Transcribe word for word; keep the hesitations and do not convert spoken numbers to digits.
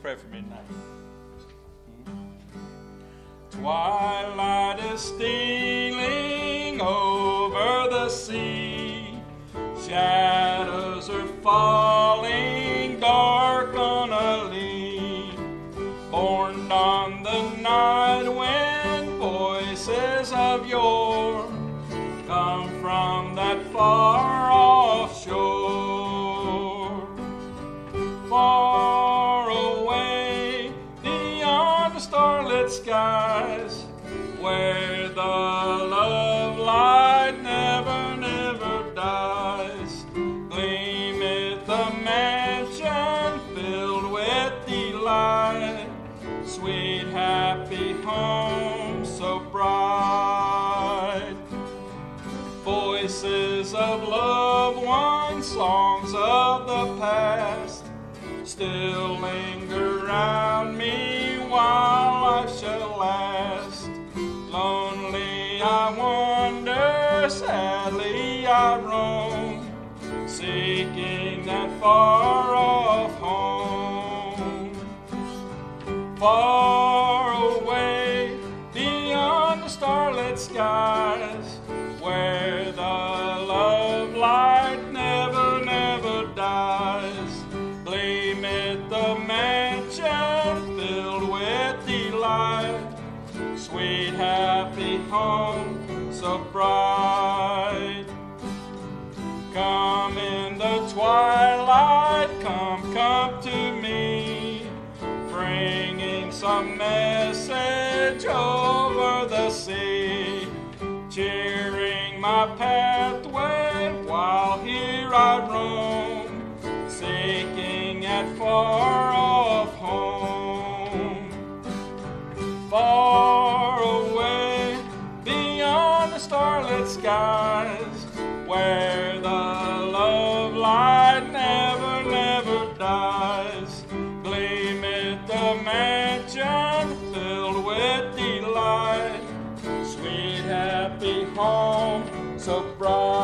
pray for me tonight. Twilight is stealing over the sea. Shadows are falling dark on a lea. Born on the night when voices of yore come from that far off shore. Far away beyond the starlit skies, where the love light never, never dies, gleameth the mansion filled with delight, sweet happy home so bright. Voices of loved ones, songs of the past, still linger round me while life shall last. Lonely I wander, sadly I roam, seeking that far off home. Far away beyond the starlit skies, where the love light never, never dies, gleameth the mansion filled with delight, sweet happy home so bright. Come in the twilight, come, come to me, bringing some message over the sea, cheering my pathway while here I roam, seeking at far off home. Far away beyond the starlit skies, where the love light never, never dies, gleameth the mansion filled with delight, sweet happy home so bright.